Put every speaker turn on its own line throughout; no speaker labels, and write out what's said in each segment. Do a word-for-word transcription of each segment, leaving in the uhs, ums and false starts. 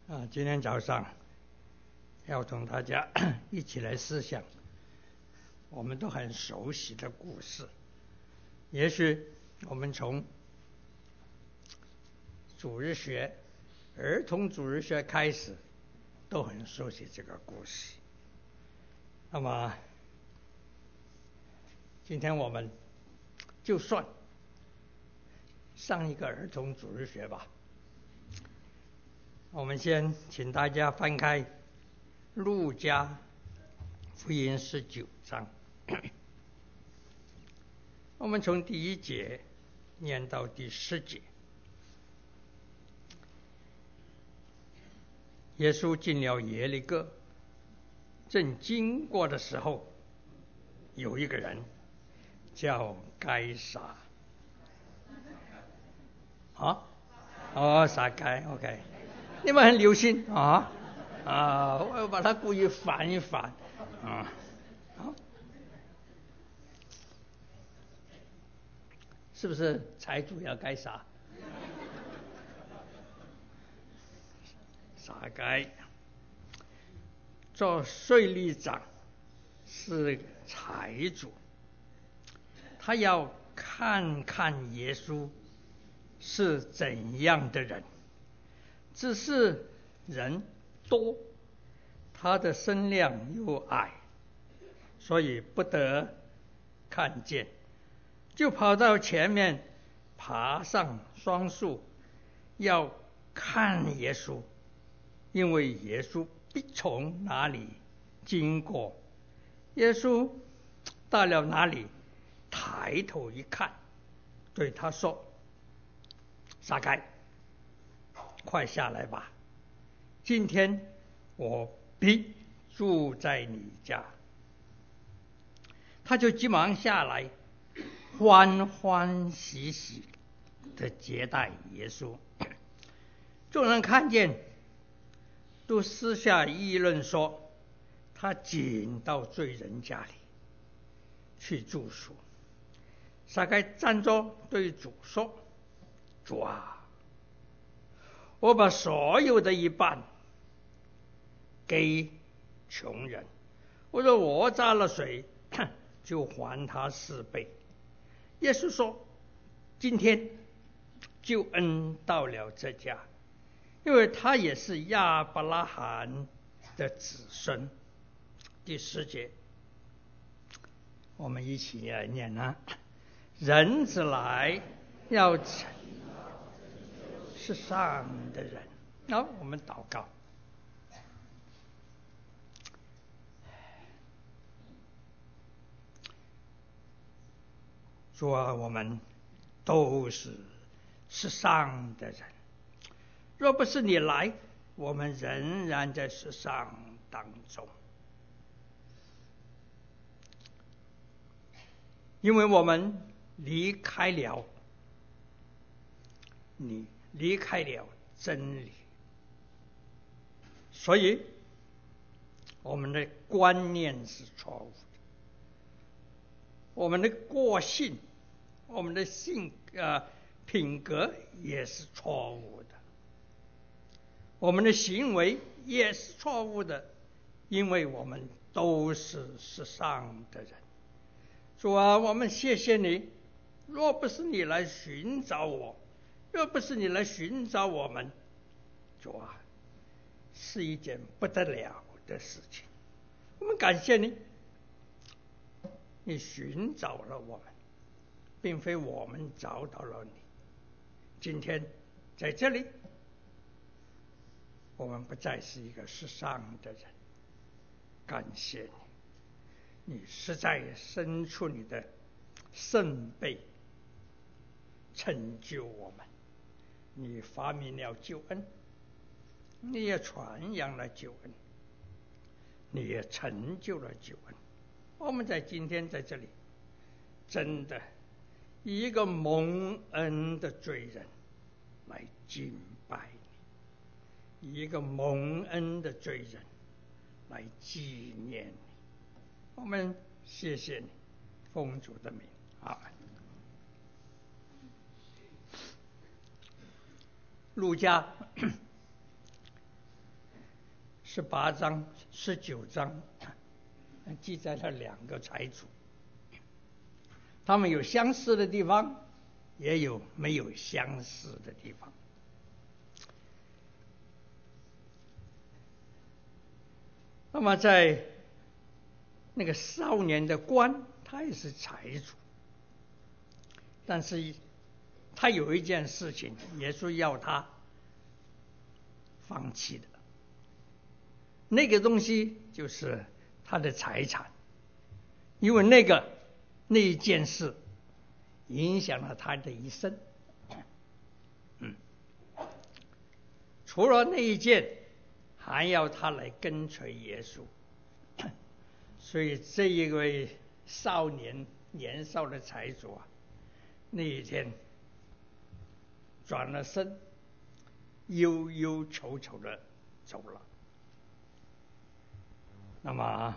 啊，今天早上要同大家一起来思想我们都很熟悉的故事。也许我们从主日学、儿童主日学开始都很熟悉这个故事。那么今天我们就算上一个儿童主日学吧。我们先请大家翻开路加福音十九章，我们从第一节念到第十节。耶稣进了耶利哥，正经过的时候，有一个人叫该撒。啊，哦，撒该 ，OK。你们很留心啊啊！我要把它故意反一反啊。好，是不是财主要该撒？撒该做税吏长是财主，他要看看耶稣是怎样的人。只是人多，他的身量又矮，所以不得看见，就跑到前面爬上双树，要看耶稣，因为耶稣必从哪里经过。耶稣到了哪里，抬头一看，对他说：撒该，快下来吧，今天我必住在你家。他就急忙下来，欢欢喜喜的接待耶稣。众人看见，都私下议论说，他进到罪人家里去住宿。撒该站着对主说：主啊，我把所有的一半给穷人，我说我砸了水，就还他四倍。耶稣说：今天救恩到了这家，因为他也是亚伯拉罕的子孙。第十节，我们一起来念啊：人子来要成世上的人。好，我们祷告。主啊，我们都是世上的人，若不是你来，我们仍然在世上当中。因为我们离开了你，离开了真理，所以我们的观念是错误的，我们的个性，我们的性呃品格也是错误的，我们的行为也是错误的，因为我们都是世上的人。主啊，我们谢谢你，若不是你来寻找我，若不是你来寻找我们，主啊，是一件不得了的事情。我们感谢你，你寻找了我们，并非我们找到了你。今天在这里，我们不再是一个世上的人，感谢你，你实在伸出你的圣臂成就我们。你发明了救恩，你也传扬了救恩，你也成就了救恩。我们在今天在这里，真的以一个蒙恩的罪人来敬拜你，以一个蒙恩的罪人来纪念你。我们谢谢你，奉主的名，阿们。路加十八章、十九章记载了两个财主，他们有相似的地方，也有没有相似的地方。那么在那个少年的官，他也是财主，但是他有一件事情，耶稣要他放弃的，那个东西就是他的财产，因为那个那一件事影响了他的一生。嗯，除了那一件，还要他来跟随耶稣。所以这一位少年年少的财主啊，那一天转了身，忧忧愁愁的走了。那么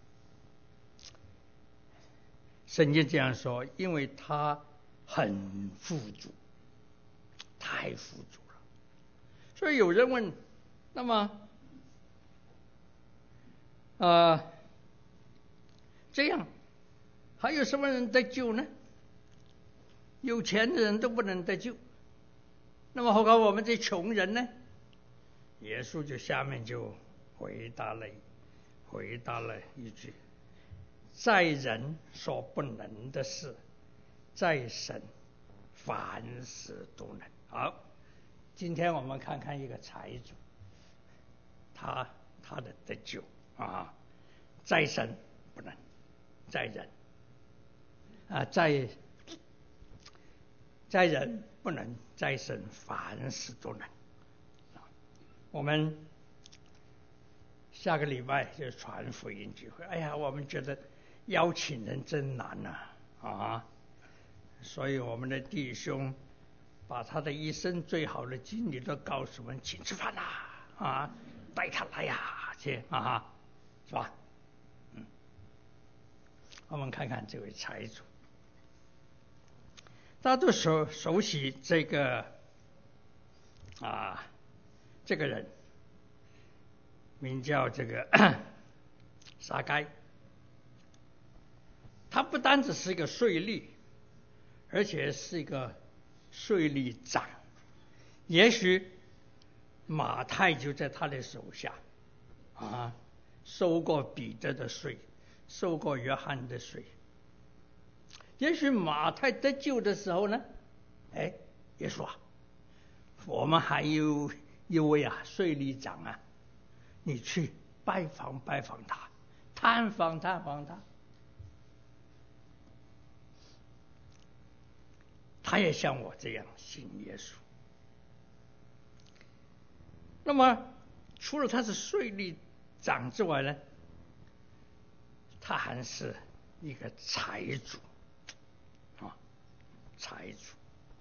圣经这样说，因为他很富足，太富足了。所以有人问，那么呃这样还有什么人得救呢？有钱的人都不能得救，那么何况我们这穷人呢？耶稣就下面就回答了回答了一句，在人所不能的事，在神凡事都能。好，今天我们看看一个财主，他他的得救啊，在神不能，在人啊，在在人不能，在神凡事都能。我们下个礼拜就传福音聚会，哎呀，我们觉得邀请人真难呐 啊, 啊！所以我们的弟兄把他的一生最好的经历都告诉我们，请吃饭啦啊，带他来呀，去啊，是吧？嗯，我们看看这位财主，大家都熟熟悉这个啊，这个人名叫这个撒该。他不单只是一个税吏，而且是一个税吏长。也许马太就在他的手下啊，收过彼得的税，收过约翰的税。也许马太得救的时候呢，哎，耶稣啊，我们还有一位啊税吏长啊，你去拜访拜访他，探访探访他。他也像我这样信耶稣。那么除了他是税吏长之外呢，他还是一个财主啊，财主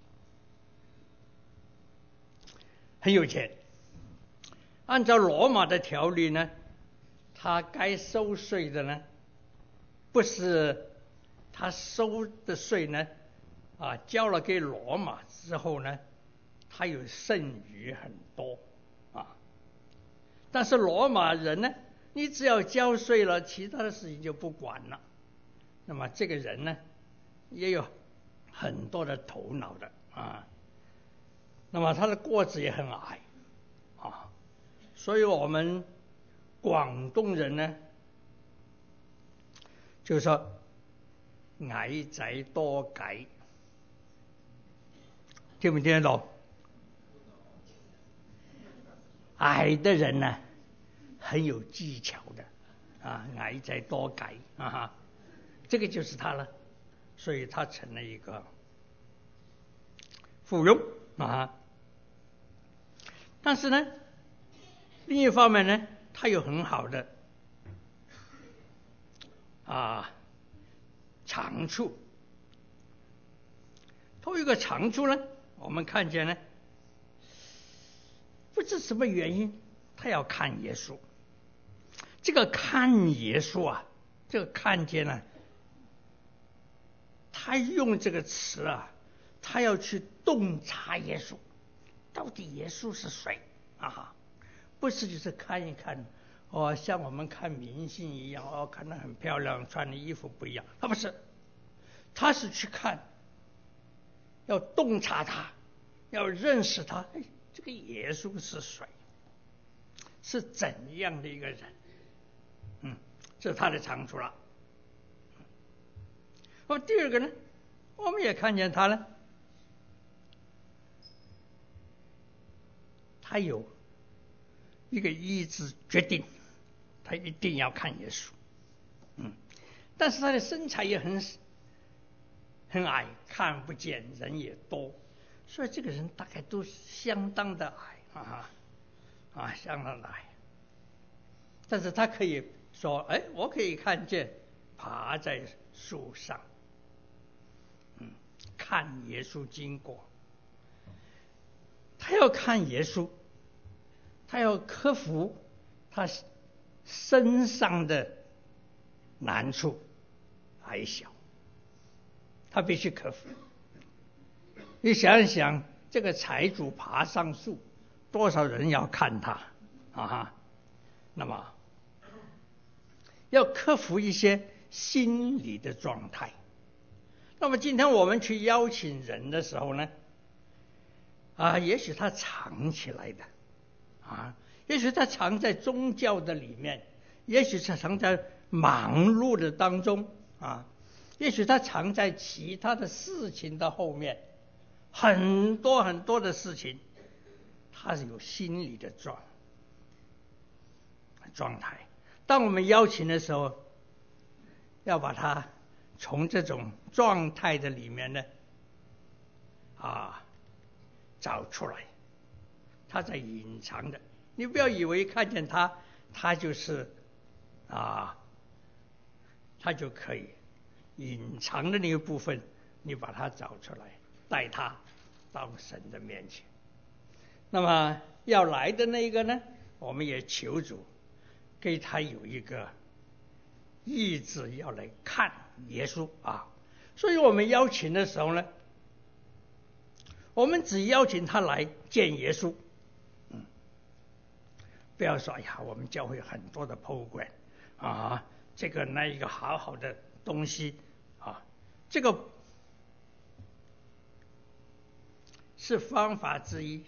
很有钱。按照罗马的条例呢，他该收税的呢，不是他收的税呢啊，交了给罗马之后呢，他有剩余很多啊。但是罗马人呢，你只要交税了，其他的事情就不管了。那么这个人呢，也有很多的头脑的啊。那么他的个子也很矮啊，所以我们广东人呢，就说矮仔多計。听不听得懂？矮的人呢，很有技巧的啊，矮仔多計啊，这个就是他了，所以他成了一个附庸啊。但是呢，另一方面呢，他有很好的啊长处。他有一个长处呢，我们看见呢，不知什么原因，他要看耶稣。这个看耶稣啊，这个看见呢，他用这个词啊，他要去洞察耶稣，到底耶稣是谁啊？不是就是看一看， 哦，像我们看明星一样，哦，看得很漂亮，穿的衣服不一样。他不是，他是去看，要洞察他，要认识他。哎，这个耶稣是谁？是怎样的一个人？嗯，这是他的长处了。那么第二个呢，我们也看见他呢，他有一个意志决定，他一定要看耶稣。嗯，但是他的身材也很很矮，看不见，人也多，所以这个人大概都相当的矮啊啊，相当的矮。但是他可以说，哎，我可以看见爬在树上，嗯，看耶稣经过。他要看耶稣，他要克服他身上的难处，矮小，他必须克服。你想一想，这个财主爬上树，多少人要看他啊？那么要克服一些心理的状态。那么今天我们去邀请人的时候呢，啊，也许他藏起来的，啊，也许他藏在宗教的里面，也许他藏在忙碌的当中，啊，也许他藏在其他的事情的后面，很多很多的事情，他是有心理的状状态。当我们邀请的时候，要把它从这种状态的里面呢，啊，找出来，他在隐藏的。你不要以为看见他，他就是啊，他就可以隐藏的那个部分，你把它找出来，带他到神的面前。那么要来的那个呢，我们也求主给他有一个意志要来看耶稣啊。所以我们邀请的时候呢，我们只邀请他来见耶稣。嗯，不要说哎呀，我们教会很多的 program 啊，这个那一个好好的东西啊，这个是方法之一。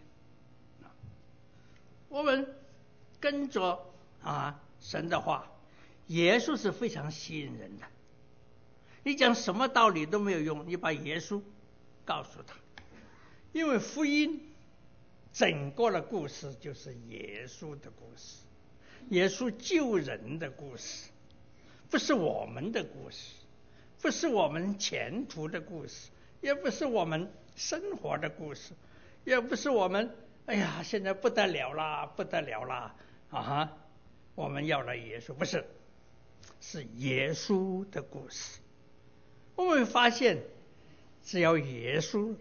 我们跟着啊神的话，耶稣是非常吸引人的。你讲什么道理都没有用，你把耶稣告诉他，因为福音整个的故事就是耶稣的故事，耶稣救人的故事，不是我们的故事，不是我们前途的故事，也不是我们生活的故事，也不是我们哎呀现在不得了啦不得了啦啊，我们要来耶稣，不是，是耶稣的故事。我们发现只要耶稣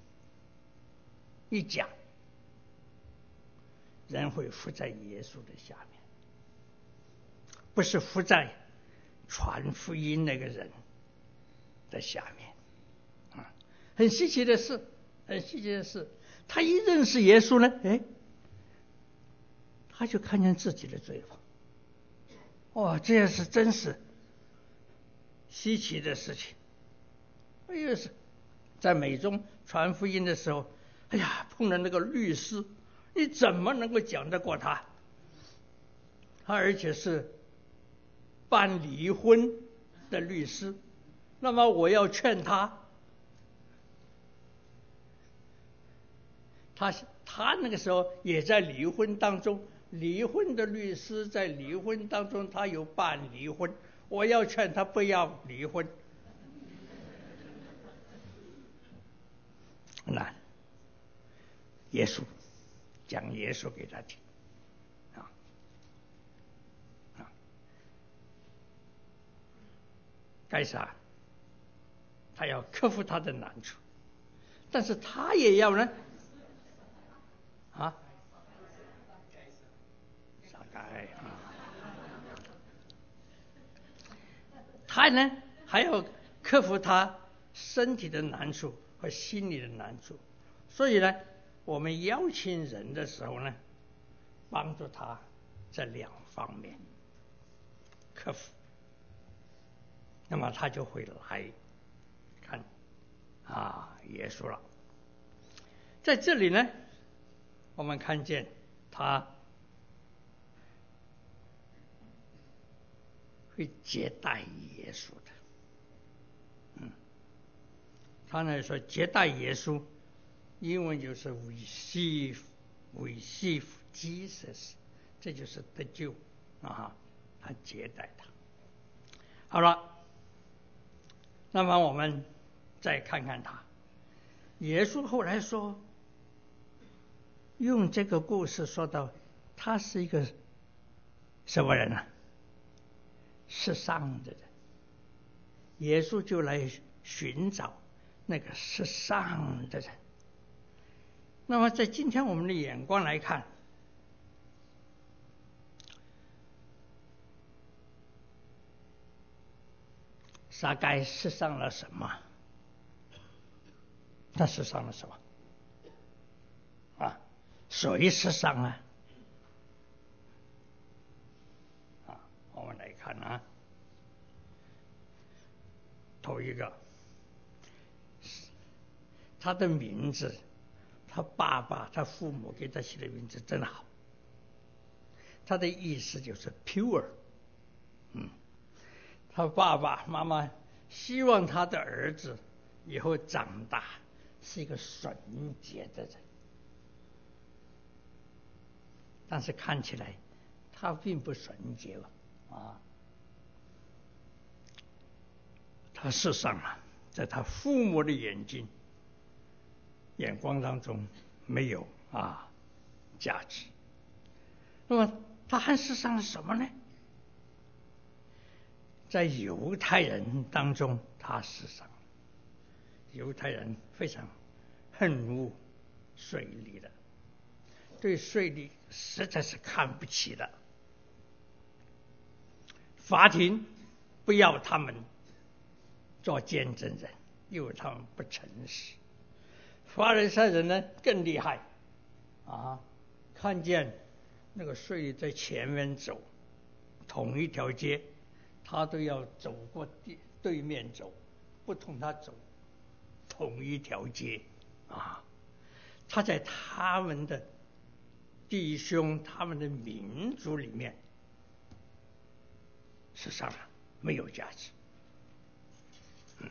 一讲，人会伏在耶稣的下面，不是伏在传福音那个人的下面啊。很稀奇的是，很稀奇的是，他一认识耶稣呢，哎，他就看见自己的罪恶。哇，这也是真是稀奇的事情。哎呀，是在美中传福音的时候，哎呀，碰到那个律师，你怎么能够讲得过他？他而且是办离婚的律师，那么我要劝他，他他那个时候也在离婚当中，离婚的律师在离婚当中，他有办离婚，我要劝他不要离婚。那耶稣讲耶稣给他听啊啊，该啥？他要克服他的难处，但是他也要呢啊，傻该啊，他呢还要克服他身体的难处和心理的难处。所以呢，我们邀请人的时候呢，帮助他这两方面克服，那么他就会来看啊耶稣了。在这里呢，我们看见他会接待耶稣的。嗯，他呢说接待耶稣，英文就是 receive receive Jesus， 这就是得救啊，他接待他。好了，那么我们再看看他。耶稣后来说，用这个故事说到他是一个什么人呢、啊？世上的人。耶稣就来寻找那个世上的人。那么在今天我们的眼光来看，撒该世上了什么？他世上了什么？啊，谁世上啊？啊，我们来看啊，头一个，他的名字，他爸爸、他父母给他起的名字真好。他的意思就是 pure， 嗯，他爸爸妈妈希望他的儿子以后长大是一个纯洁的人，但是看起来他并不纯洁啊。他事实上啊，在他父母的眼睛眼光当中没有啊价值。那么他还世上是什么呢？在犹太人当中，他世上犹太人非常恨恶税吏的，对税吏实在是看不起的。法庭不要他们做见证人，因为他们不诚实。法利赛人呢更厉害啊，看见那个税吏在前面走同一条街，他都要走过对面走，不同他走同一条街啊。他在他们的弟兄、他们的民族里面，事实上没有价值。嗯，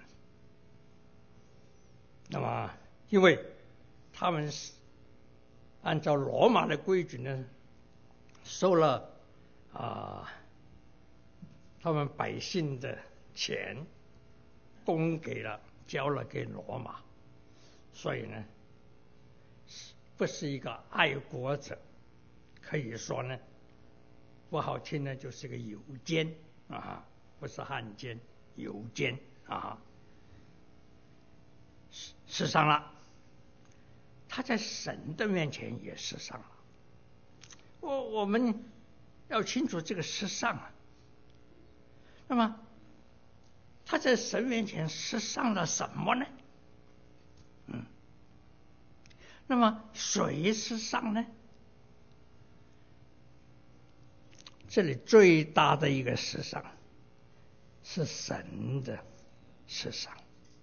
那么因为他们是按照罗马的规矩呢，收了啊他们百姓的钱，供给了交了给罗马，所以呢不是一个爱国者，可以说呢不好听呢就是个游奸啊，不是汉奸，游奸啊。世上了，他在神的面前也世上了。我我们要清楚这个世上啊。那么他在神面前世上了什么呢？嗯，那么谁世上呢？这里最大的一个世上是神的世上，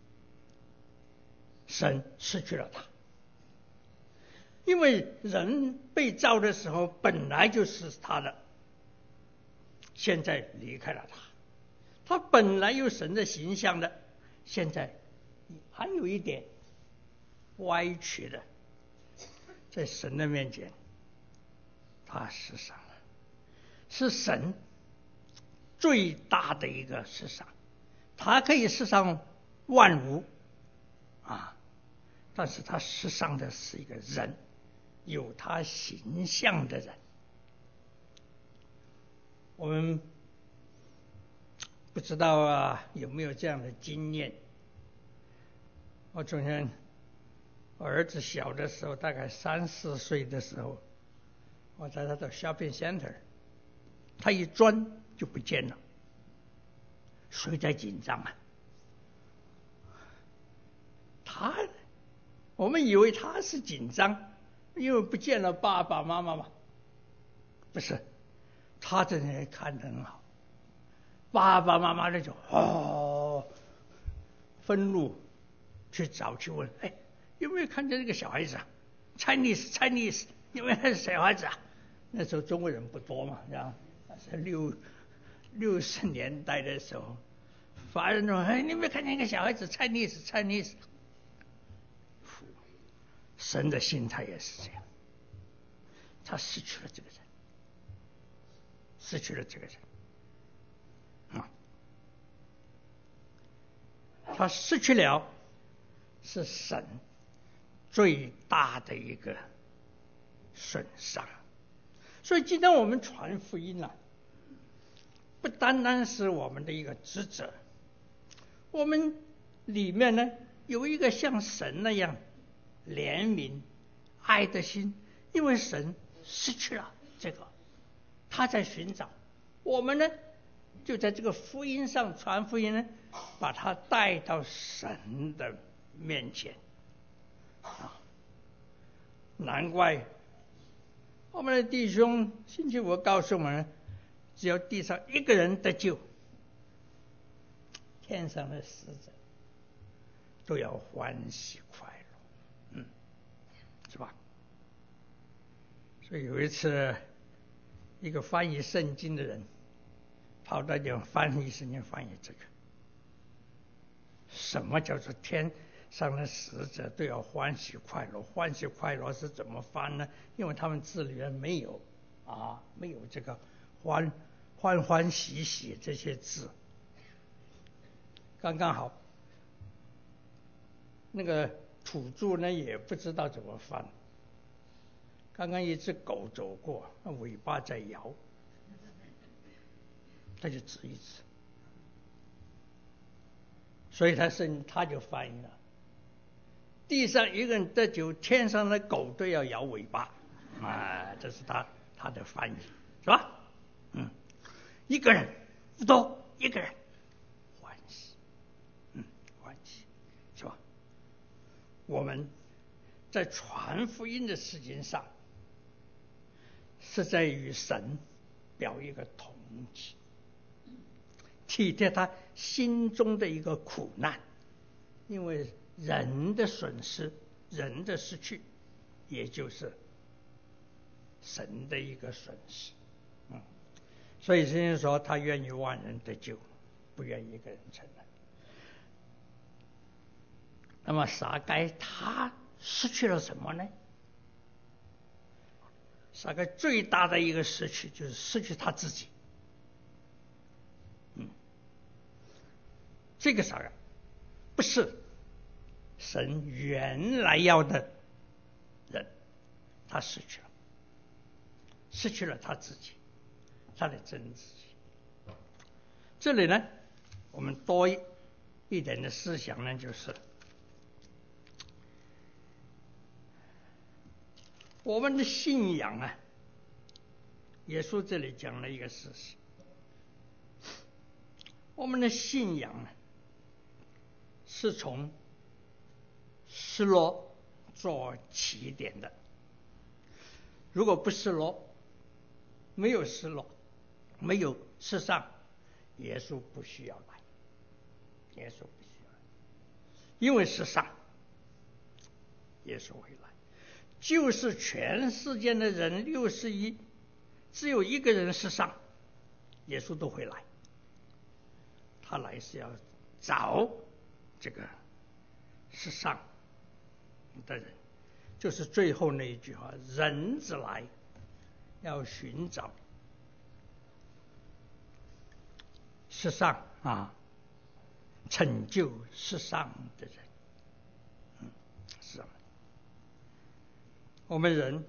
神失去了他，因为人被造的时候本来就是他的，现在离开了他，他本来有神的形象的，现在还有一点歪曲的，在神的面前他失丧了，是神最大的一个世上，他可以世上万物啊，但是他世上的是一个人，有他形象的人。我们不知道啊有没有这样的经验。我从前我儿子小的时候，大概三四岁的时候，我在他的 shopping center， 他一钻就不见了，谁在紧张啊？他，我们以为他是紧张，因为不见了爸爸妈妈嘛，不是， 他在那里看得很好，爸爸妈妈那就哦，愤怒去找去问，哎，有没有看见这个小孩子啊 ？Chinese Chinese， 有没有看见小孩子啊？那时候中国人不多嘛，然后是六六十年代的时候，华人说，哎，你有没有看见一个小孩子 Chinese Chinese？ 神的心态也是这样，他失去了这个人，失去了这个人。啊，他失去了是神最大的一个损伤。所以今天我们传福音啊，不单单是我们的一个职责，我们里面呢有一个像神那样怜悯爱的心，因为神失去了这个，他在寻找我们呢，就在这个福音上传福音呢，把他带到神的面前啊。难怪我们的弟兄星期五告诉我们，只要地上一个人得救，天上的使者都要欢喜快乐，嗯，是吧？所以有一次，一个翻译圣经的人跑到讲翻译圣经，翻译这个，什么叫做天上的使者都要欢喜快乐？欢喜快乐是怎么翻呢？因为他们字里面没有啊，没有这个欢欢欢喜喜这些字，刚刚好。那个土著呢也不知道怎么翻。刚刚一只狗走过，尾巴在摇，他就指一指，所以他是他就翻译了：地上一个人得救，天上的狗都要摇尾巴啊！这是他他的翻译，是吧？嗯，一个人不多，一个人欢喜，嗯，欢喜，是吧？我们在传福音的事情上，是在与神表一个同情，体贴他心中的一个苦难，因为人的损失，人的失去，也就是神的一个损失。嗯，所以圣经说他愿意万人得救，不愿意一个人承认。那么撒该他失去了什么呢？撒该最大的一个失去就是失去他自己。嗯，这个撒该不是神原来要的人，他失去了，失去了他自己，他的真自己。这里呢，我们多一一点的思想呢，就是我们的信仰啊，耶稣这里讲了一个事实，我们的信仰啊，是从失落做起点的。如果不失落，没有失落，没有失丧，耶稣不需要来，耶稣不需要来，因为失丧，耶稣会来。就是全世界的人六十一，只有一个人失丧，耶稣都会来。他来是要找这个失丧的人，就是最后那一句话：人子来，要寻找失丧啊，拯救失丧的人。嗯，是啊。我们人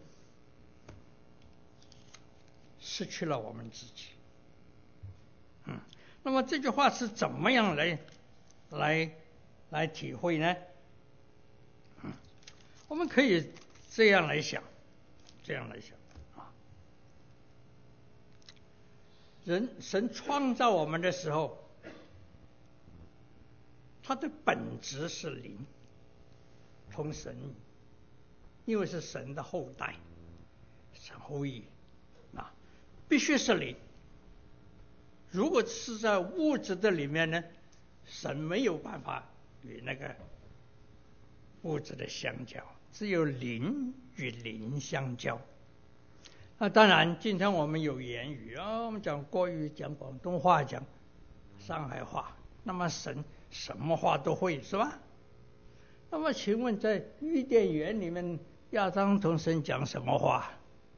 失去了我们自己。嗯，那么这句话是怎么样来来来体会呢？嗯，我们可以这样来想，这样来想啊。人神创造我们的时候，他的本质是灵，同神，因为是神的后代，神后裔啊， 必须是灵。如果是在物质的里面呢，神没有办法与那个物质的相交，只有灵与灵相交。那当然，今天我们有言语啊，我们讲国语，讲广东话，讲上海话，那么神什么话都会，是吧？那么请问，在伊甸园里面，亚当同神讲什么话？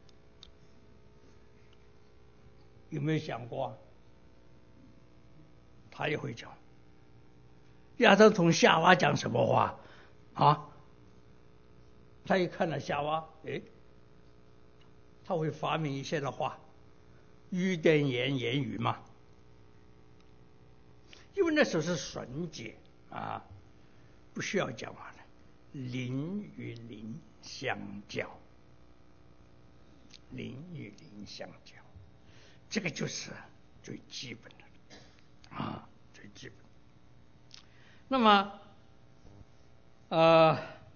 有没有想过？他也会讲。亚当同夏娃讲什么话？啊？他一看到夏娃，诶，他会发明一些的话，伊甸园言语嘛。因为那时候是纯洁啊，不需要讲话的，灵与灵相交，灵与灵相交，这个就是最基本的啊，最基本。那么，呃，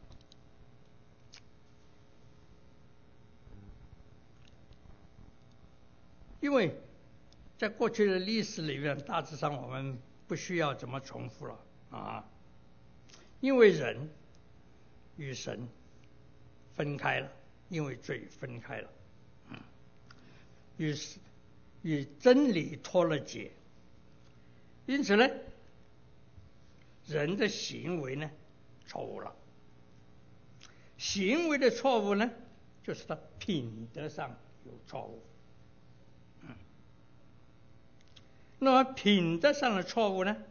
因为在过去的历史里面，大致上我们不需要怎么重复了啊，因为人与神分开了，因为罪分开了，嗯，与与真理脱了节，因此呢，人的行为呢错误了。行为的错误呢，就是他品德上有错误。嗯，那么品德上的错误呢，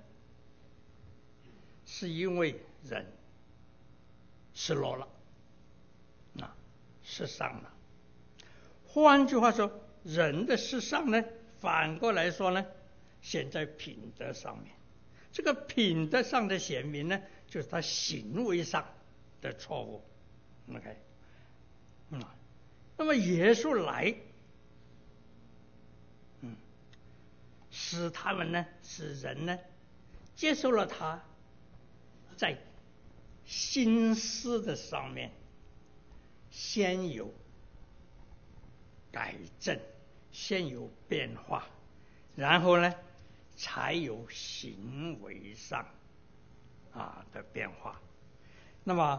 是因为人失落了，啊，失丧了。换句话说，人的失丧呢，反过来说呢，显在品德上面。这个品德上的显明呢，就是他行为上的错误。OK， 嗯，那么耶稣来，嗯，使他们呢，使人呢，接受了他，在心思的上面先有改正，先有变化，然后呢，才有行为上啊的变化。那么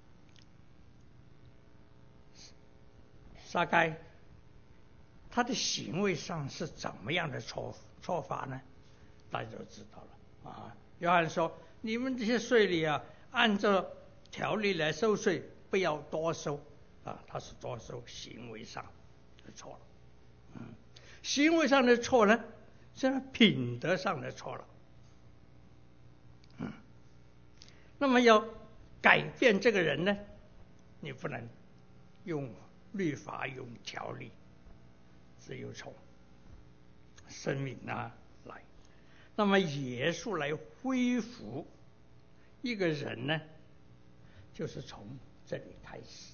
撒该他的行为上是怎么样的错错法呢？大家都知道了啊。约翰说：“你们这些税吏啊，按照条例来收税，不要多收啊。”他是多收，行为上的错了。嗯，行为上的错呢，是品德上的错了。嗯，那么要改变这个人呢，你不能用律法、用条例，只有从生命啊来。那么耶稣来恢复一个人呢，就是从这里开始，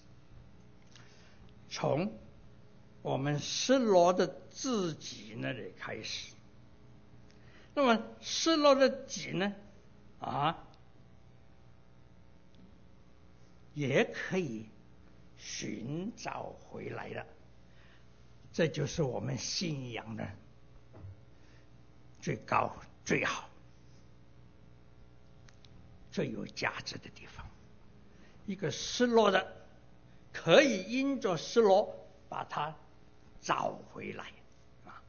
从我们失落的自己那里开始。那么失落的己呢，啊，也可以寻找回来的。这就是我们信仰的最高、最好、最有价值的地方。一个失落的，可以因着失落把它找回来啊！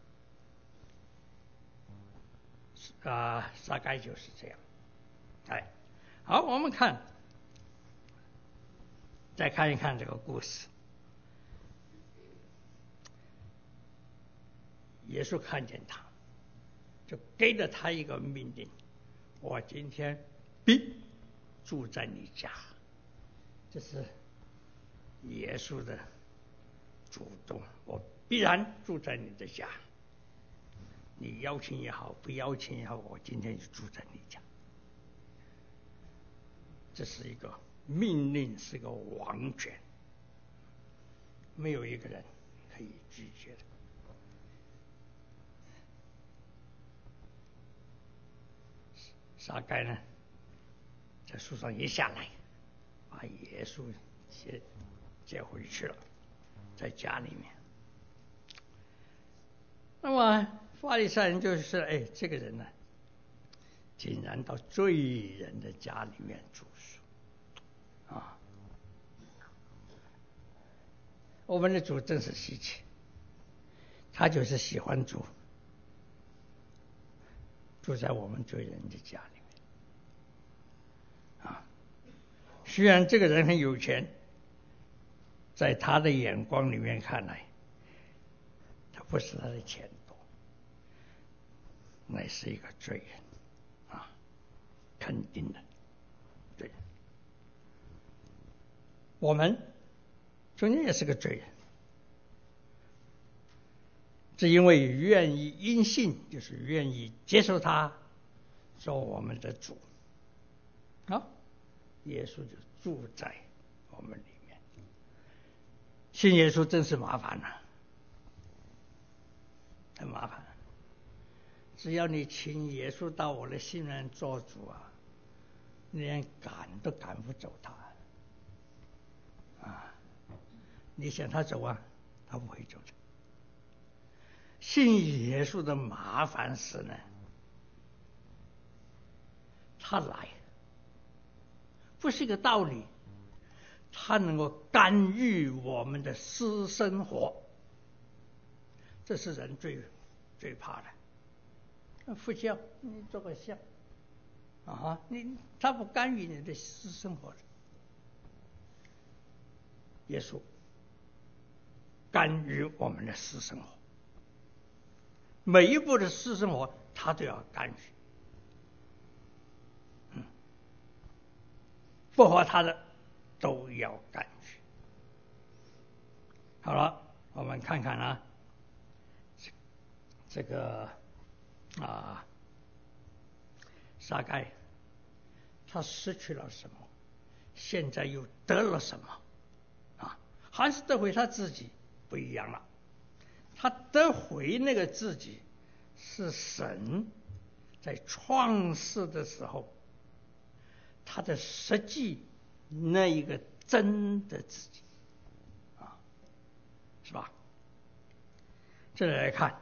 啊，大概就是这样。哎，好，我们看，再看一看这个故事。耶稣看见他，就给了他一个命令：我今天必住在你家。这是耶稣的主动，我必然住在你的家。你邀请也好，不邀请也好，我今天就住在你家。这是一个命令，是个王权，没有一个人可以拒绝的。撒该呢，在树上一下来，把耶稣接接回去了，在家里面。 那么法利赛人就是哎，这个人呢，竟然到罪人的家里面住宿啊！我们的主真是稀奇，他就是喜欢住住在我们罪人的家里面啊。虽然这个人很有钱，在他的眼光里面看来，他不是他的钱多，那是一个罪人啊，肯定的罪人。我们中间也是个罪人，只因为愿意因信，就是愿意接受他做我们的主啊，耶稣就住在我们里面。信耶稣真是麻烦了，很麻烦。只要你请耶稣到我的心里做主啊，你连赶都赶不走他啊！你想他走啊，他不会走的。信耶稣的麻烦是呢，他来不是一个道理，他能够干预我们的私生活，这是人最最怕的。佛教，你做个像啊，你他不干预你的私生活的。耶稣干预我们的私生活，每一步的私生活他都要干预。嗯，不合他的都要干预。好了，我们看看啊，这这个啊，撒该他失去了什么，现在又得了什么啊？还是得回他自己不一样了。他得回那个自己，是神在创世的时候，他的实际那一个真的自己啊，是吧？这里来看，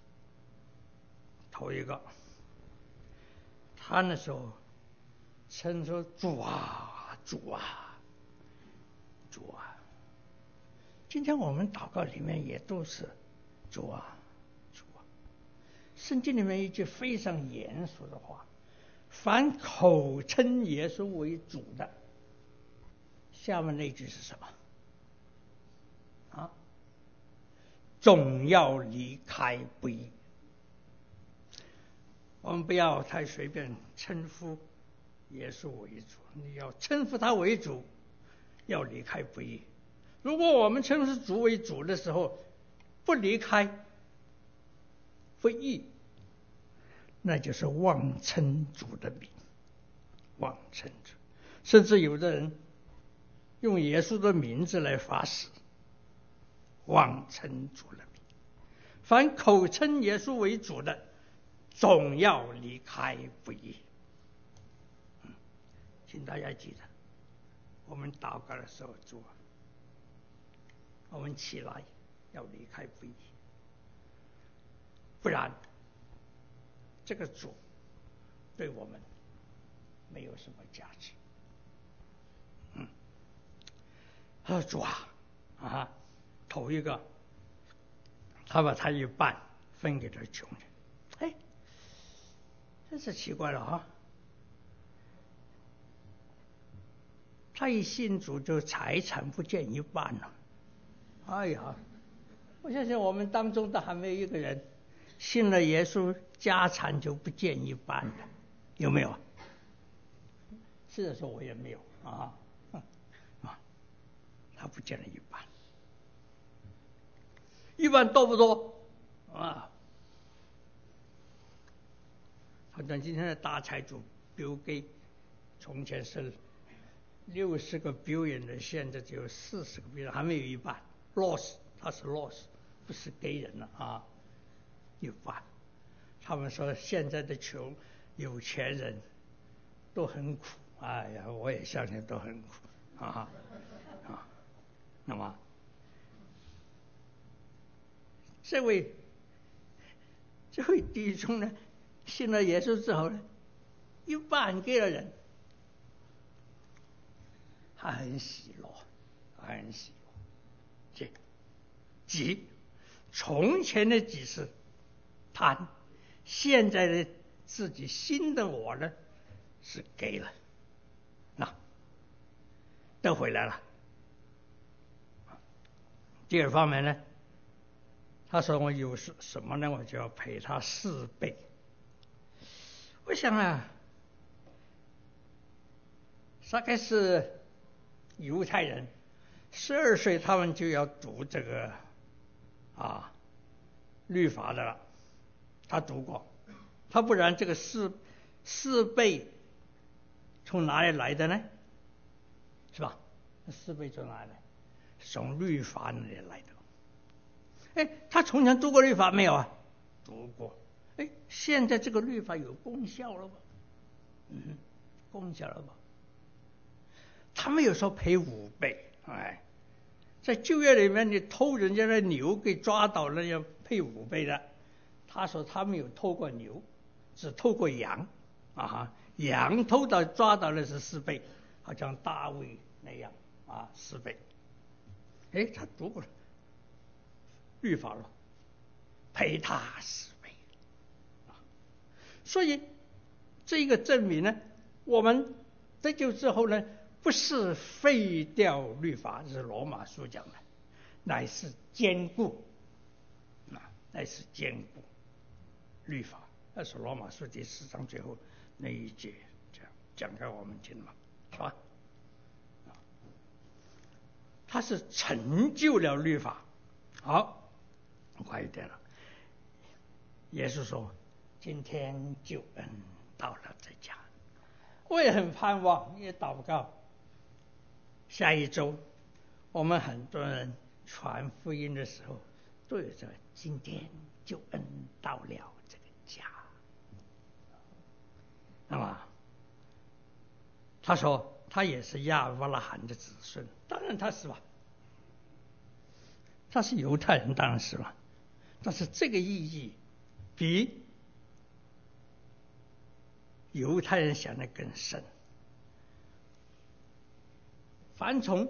头一个，他那时候称说主啊主啊主啊。今天我们祷告里面也都是主啊主啊。圣经里面一句非常严肃的话，凡口称耶稣为主的，下面那句是什么啊？总要离开不义。我们不要太随便称呼耶稣为主，你要称呼他为主，要离开不义。如果我们称呼主为主的时候，不离开不义，那就是妄称主的名，妄称主。甚至有的人用耶稣的名字来发誓，妄称主的名。凡口称耶稣为主的，总要离开不义。嗯，请大家记得，我们祷告的时候，主啊，我们起来要离开不义，不然这个主对我们没有什么价值。嗯，他说主啊啊，头一个，他把他一半分给了穷人。哎，真是奇怪了啊！他一信主就财产不见一半了。哎呀，我相信我们当中的还没有一个人信了耶稣，家产就不见一半了，有没有？是的，说我也没有啊啊，他不见了一半，一半多不多啊？好像今天的大财主 Bill Gates，从前是六十个 billion 的，现在只有四十个 billion， 还没有一半 loss， 他是 loss， 不是给人了啊，一半。他们说现在的穷有钱人都很苦，哎呀，我也相信都很苦啊啊。那么这位这位弟兄呢，信了耶稣之后呢，又颁给了人，他很喜乐，他很喜乐。这即从前的几次贪，现在的自己新的我呢，是给了，那得回来了。第二方面呢，他说我有什么呢，我就要赔他四倍。我想啊，大概是犹太人十二岁他们就要读这个啊律法的了，他读过，他不然这个四四倍从哪里来的呢？是吧？四倍从哪里来？从律法那里来的。哎，他从前读过律法没有啊？读过。哎，现在这个律法有功效了吧？嗯，功效了吧？他没有说赔五倍，哎，在旧约里面，你偷人家的牛给抓到了要赔五倍的。他说他没有偷过牛，只偷过羊，啊，羊偷到抓到了是四倍，好像大卫那样啊，四倍。哎，他读过了律法了，赔他四倍。啊，所以这个证明呢，我们得救之后呢，不是废掉律法，是罗马书讲的，乃是坚固，啊，乃是坚固律法。那是罗马书第四章最后那一节讲讲给我们听嘛，是吧？他是成就了律法。好，快一点了。耶稣说：“今天救恩到了这家。”我也很盼望，也祷告，下一周我们很多人传福音的时候，都有这个今天救恩到了这个家。那么他说他也是亚伯拉罕的子孙，当然他是吧，他是犹太人，当然是吧，但是这个意义比犹太人想的更深。凡从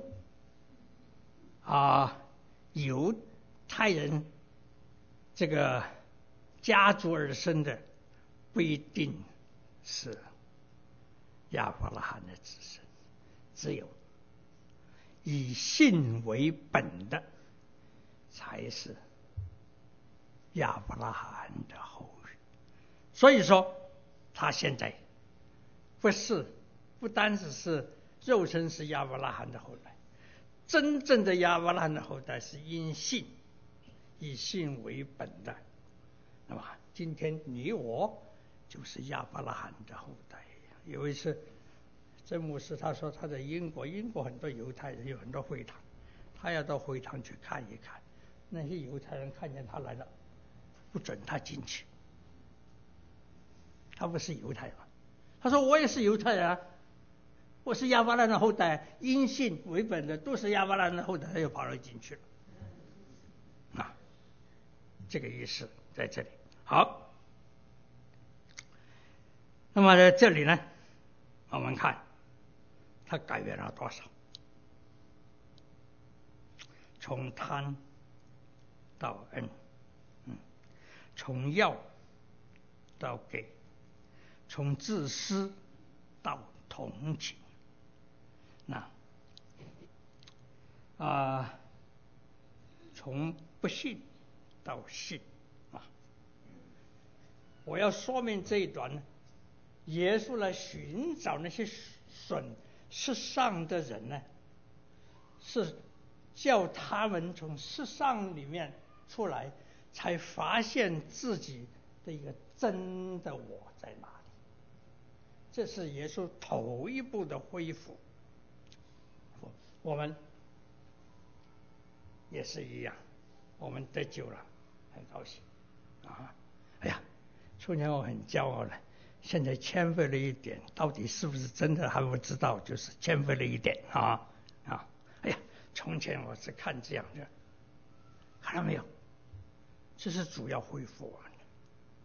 啊犹太人这个家族而生的，不一定是亚伯拉罕的子孙，只有以信为本的才是亚伯拉罕的后裔。所以说他现在不是不单只是肉身是亚伯拉罕的后代，真正的亚伯拉罕的后代是因信以信为本的。那么今天你我就是亚伯拉罕的后代。有一次曾牧师他说他在英国，英国很多犹太人有很多会堂，他要到会堂去看一看，那些犹太人看见他来了，不准他进去。他不是犹太人，他说我也是犹太人啊，我是亚伯拉罕的后代，因信为本的都是亚伯拉罕的后代，他又跑了进去了。啊，这个意思在这里。好，那么在这里呢，我们看他改变了多少，从贪到恩，嗯，从要到给，从自私到同情。那啊，从不信到信啊！我要说明这一段呢，耶稣来寻找那些损世上的人呢，是叫他们从世上里面出来，才发现自己的一个真的我在哪里。这是耶稣头一步的恢复。我们也是一样，我们得救了，很高兴啊！哎呀，从前我很骄傲的，现在谦卑了一点，到底是不是真的还不知道，就是谦卑了一点啊啊！哎呀，从前我是看这样的，看到没有？这是主要恢复我们的。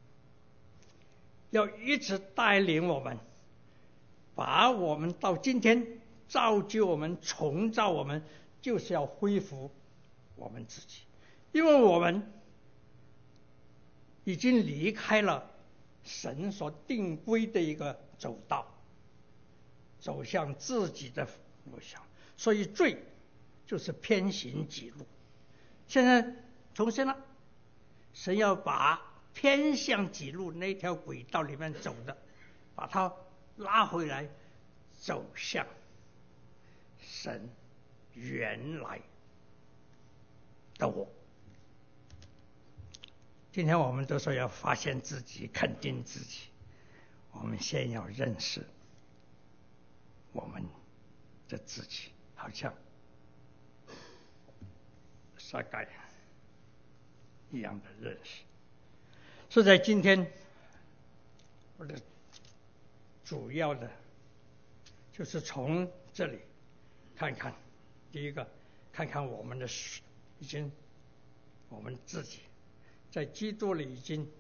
要一直带领我们，把我们到今天造就我们、重造我们，就是要恢复我们自己，因为我们已经离开了神所定规的一个走道，走向自己的路向，所以罪就是偏行己路。现在重生了，神要把偏向己路那条轨道里面走的，把它拉回来，走向神原来的我。今天我们都说要发现自己，肯定自己，我们先要认识我们的自己，好像撒该一样的认识。所以在今天我的主要的就是从这里看看，第一个看看我们的已经我们自己在基督里已经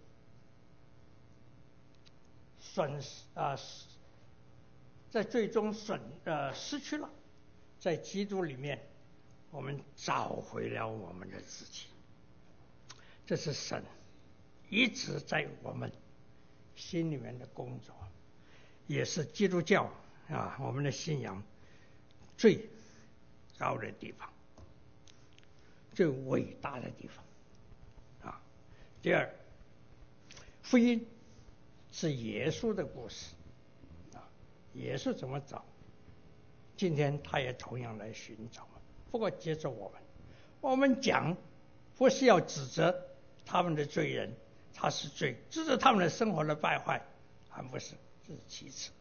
损啊、呃，在最终损呃失去了，在基督里面我们找回了我们的自己。这是神一直在我们心里面的工作，也是基督教啊我们的信仰最高的地方，最伟大的地方啊。第二，福音是耶稣的故事啊，耶稣怎么找，今天他也同样来寻找，不过接着我们我们讲不是要指责他们的罪人，他是罪，指责他们的生活的败坏，还不是，这是其次。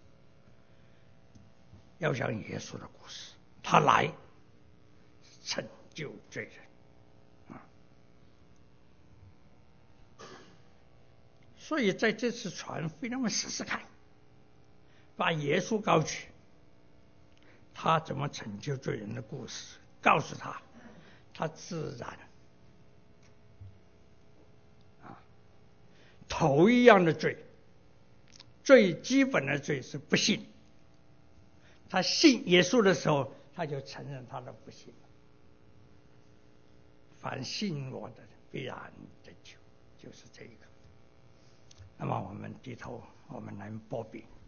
要讲耶稣的故事，他来拯救罪人啊。所以在这次传福音，我们试试看，把耶稣高举，他怎么拯救罪人的故事告诉他，他自然啊，头一样的罪，最基本的罪是不信。他信耶稣的时候，他就承认他的不信了。凡信我的必然得救，就是这个。那么我们低头，我们来擘饼。